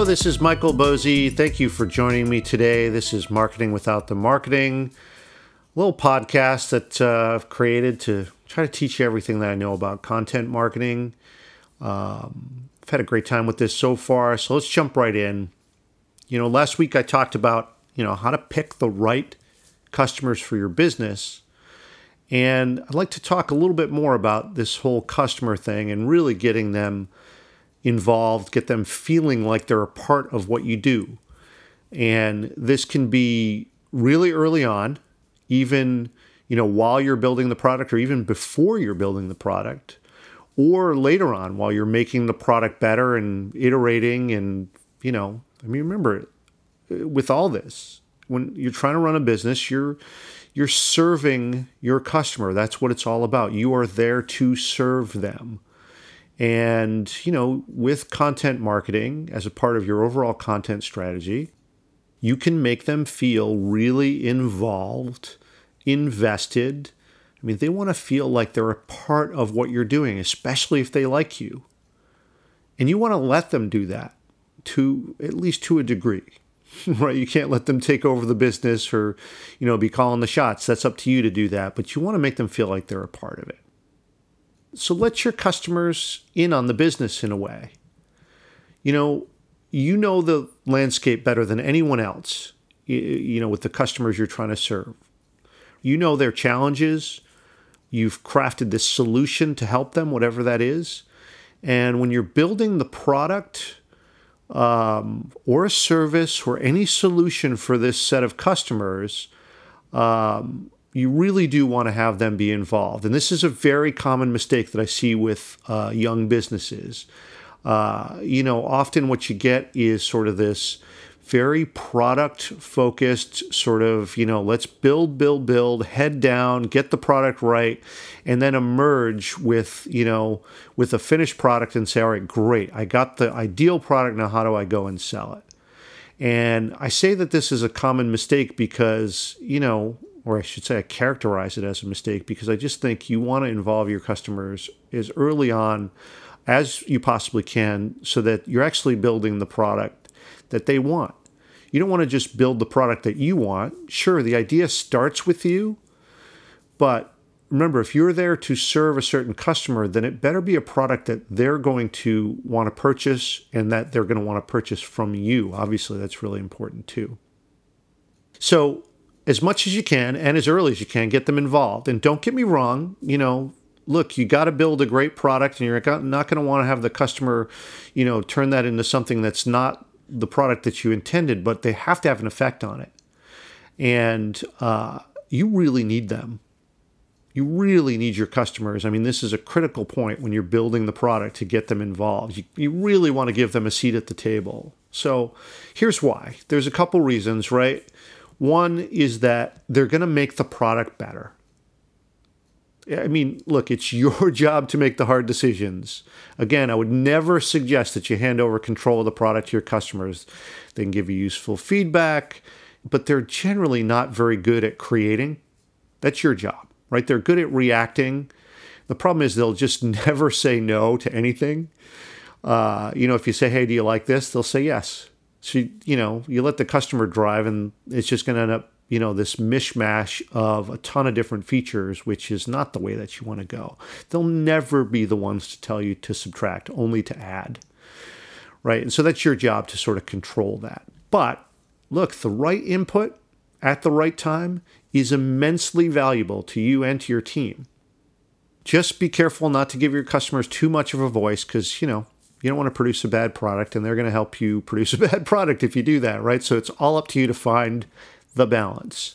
this is Michael Bosey. Thank you for joining me today. This is Marketing Without the Marketing, a little podcast that I've created to try to teach you everything that I know about content marketing. I've had a great time with this so far, so let's jump right in. Last week I talked about, how to pick the right customers for your business. And I'd like to talk a little bit more about this whole customer thing and really getting them involved, get them feeling like they're a part of what you do. And this can be really early on, even, while you're building the product or even before you're building the product, or later on while you're making the product better and iterating. And, remember, with all this, when you're trying to run a business, you're serving your customer. That's what it's all about. You are there to serve them. And, with content marketing as a part of your overall content strategy, you can make them feel really involved, invested. They want to feel like they're a part of what you're doing, especially if they like you. And you want to let them do that at least to a degree, right? You can't let them take over the business or, be calling the shots. That's up to you to do that. But you want to make them feel like they're a part of it. So let your customers in on the business in a way. You know the landscape better than anyone else, with the customers you're trying to serve. You know their challenges. You've crafted this solution to help them, whatever that is. And when you're building the product or a service or any solution for this set of customers, you really do want to have them be involved. And this is a very common mistake that I see with young businesses. Often what you get is sort of this very product-focused sort of, let's build, head down, get the product right, and then emerge with a finished product and say, all right, great, I got the ideal product, now how do I go and sell it? And I say that this is a common mistake because, or I should say I characterize it as a mistake because I just think you want to involve your customers as early on as you possibly can so that you're actually building the product that they want. You don't want to just build the product that you want. Sure, the idea starts with you, but remember, if you're there to serve a certain customer, then it better be a product that they're going to want to purchase and that they're going to want to purchase from you. Obviously, that's really important too. So as much as you can and as early as you can, get them involved. And don't get me wrong, look, you got to build a great product and you're not going to want to have the customer, turn that into something that's not the product that you intended, but they have to have an effect on it. And you really need them. You really need your customers. This is a critical point when you're building the product to get them involved. You really want to give them a seat at the table. So here's why. There's a couple reasons, right? One is that they're going to make the product better. Look, it's your job to make the hard decisions. Again, I would never suggest that you hand over control of the product to your customers. They can give you useful feedback, but they're generally not very good at creating. That's your job, right? They're good at reacting. The problem is they'll just never say no to anything. If you say, hey, do you like this? They'll say yes. So, you let the customer drive and it's just going to end up, this mishmash of a ton of different features, which is not the way that you want to go. They'll never be the ones to tell you to subtract, only to add, right? And so that's your job to sort of control that. But look, the right input at the right time is immensely valuable to you and to your team. Just be careful not to give your customers too much of a voice because, you don't want to produce a bad product and they're going to help you produce a bad product if you do that, right? So it's all up to you to find the balance.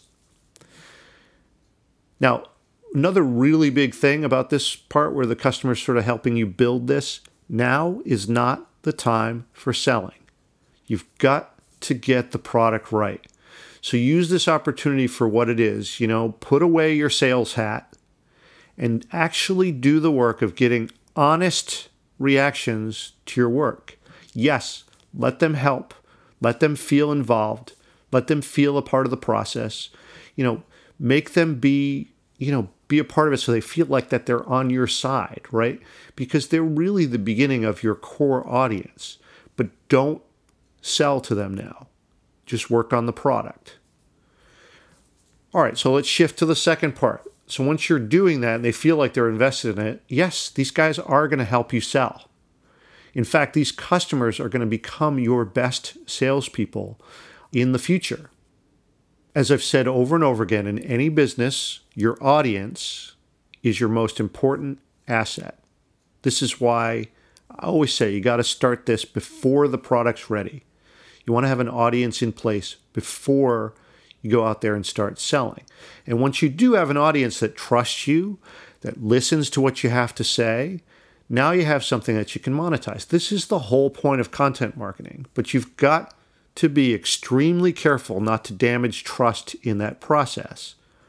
Now, another really big thing about this part where the customer's sort of helping you build this, now is not the time for selling. You've got to get the product right. So use this opportunity for what it is, put away your sales hat and actually do the work of getting honest reactions to your work. Yes, let them help. Let them feel involved. Let them feel a part of the process. Make them be a part of it so they feel like that they're on your side, right? Because they're really the beginning of your core audience. But don't sell to them now. Just work on the product. All right, so let's shift to the second part. So once you're doing that and they feel like they're invested in it, yes, these guys are going to help you sell. In fact, these customers are going to become your best salespeople in the future. As I've said over and over again, in any business, your audience is your most important asset. This is why I always say you got to start this before the product's ready. You want to have an audience in place before you go out there and start selling. And once you do have an audience that trusts you, that listens to what you have to say, now you have something that you can monetize. This is the whole point of content marketing, but you've got to be extremely careful not to damage trust in that process.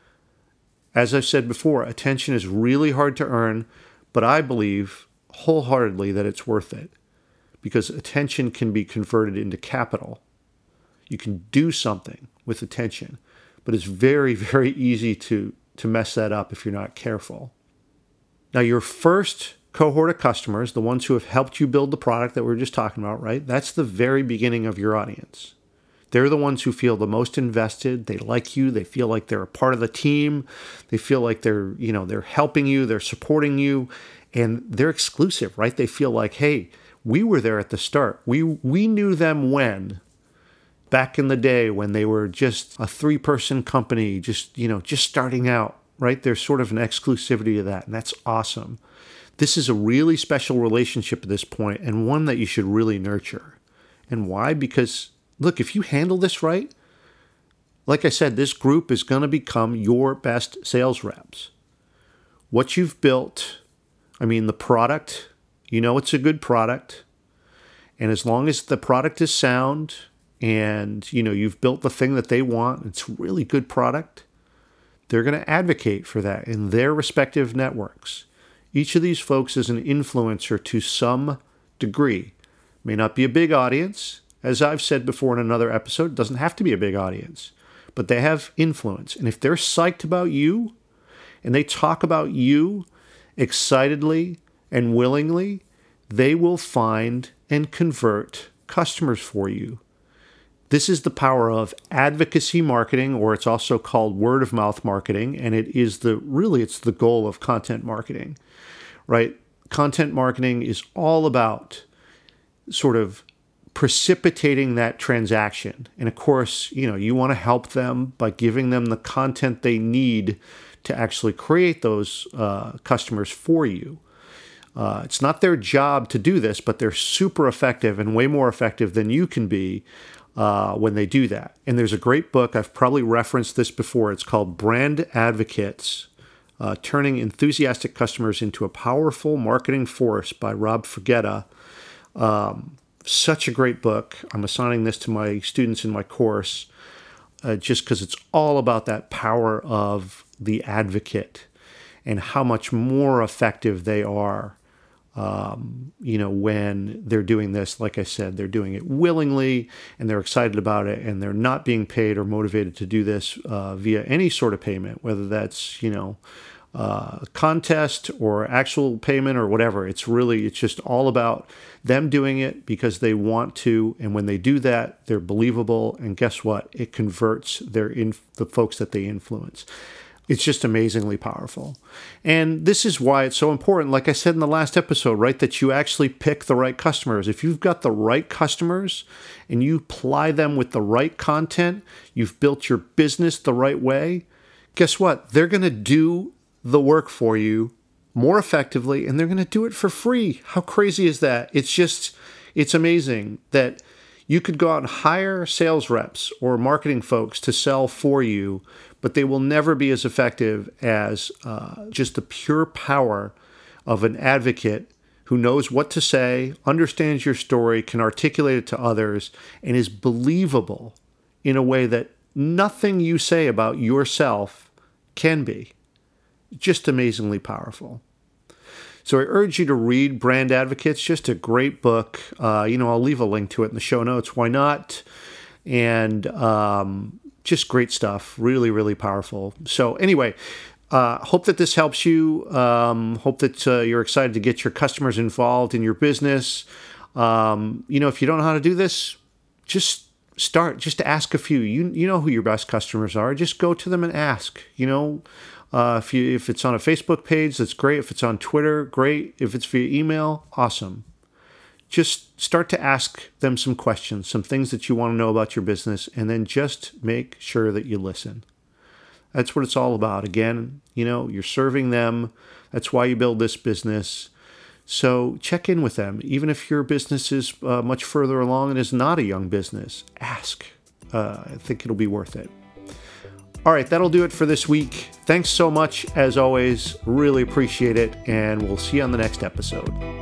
As I've said before, attention is really hard to earn, but I believe wholeheartedly that it's worth it because attention can be converted into capital. You can do something with attention, but it's very, very easy to mess that up if you're not careful. Now, your first cohort of customers, the ones who have helped you build the product that we were just talking about, right? That's the very beginning of your audience. They're the ones who feel the most invested. They like you. They feel like they're a part of the team. They feel like they're helping you. They're supporting you, and they're exclusive, right? They feel like, hey, we were there at the start. We knew them back in the day when they were just a 3-person company, just starting out, right? There's sort of an exclusivity to that, and that's awesome. This is a really special relationship at this point and one that you should really nurture. And why? Because, look, if you handle this right, like I said, this group is going to become your best sales reps. What you've built, the product, it's a good product. And as long as the product is sound and, you've built the thing that they want, it's a really good product, they're going to advocate for that in their respective networks. Each of these folks is an influencer to some degree. May not be a big audience. As I've said before in another episode, it doesn't have to be a big audience, but they have influence. And if they're psyched about you and they talk about you excitedly and willingly, they will find and convert customers for you. This is the power of advocacy marketing, or it's also called word of mouth marketing, and it's the goal of content marketing, right? Content marketing is all about sort of precipitating that transaction. And of course, you want to help them by giving them the content they need to actually create those customers for you. It's not their job to do this, but they're super effective and way more effective than you can be when they do that. And there's a great book, I've probably referenced this before, it's called Brand Advocates, Turning Enthusiastic Customers into a Powerful Marketing Force by Rob Fugetta. Such a great book. I'm assigning this to my students in my course just because it's all about that power of the advocate and how much more effective they are when they're doing this. Like I said, they're doing it willingly and they're excited about it and they're not being paid or motivated to do this via any sort of payment, whether that's, contest or actual payment or whatever. It's just all about them doing it because they want to. And when they do that, they're believable. And guess what? It converts the folks that they influence. It's just amazingly powerful. And this is why it's so important, like I said in the last episode, right, that you actually pick the right customers. If you've got the right customers and you apply them with the right content, you've built your business the right way, guess what? They're going to do the work for you more effectively and they're going to do it for free. How crazy is that? It's amazing that you could go out and hire sales reps or marketing folks to sell for you, but they will never be as effective as just the pure power of an advocate who knows what to say, understands your story, can articulate it to others, and is believable in a way that nothing you say about yourself can be. Just amazingly powerful. So I urge you to read Brand Advocates, just a great book. I'll leave a link to it in the show notes. Why not? And just great stuff. Really, really powerful. So anyway, hope that this helps you. Hope that you're excited to get your customers involved in your business. If you don't know how to do this, just start. Just ask a few. You know who your best customers are. Just go to them and ask. If it's on a Facebook page, that's great. If it's on Twitter, great. If it's via email, awesome. Just start to ask them some questions, some things that you want to know about your business, and then just make sure that you listen. That's what it's all about. Again, you're serving them. That's why you build this business. So check in with them. Even if your business is much further along and is not a young business, ask. I think it'll be worth it. All right, that'll do it for this week. Thanks so much, as always. Really appreciate it, and we'll see you on the next episode.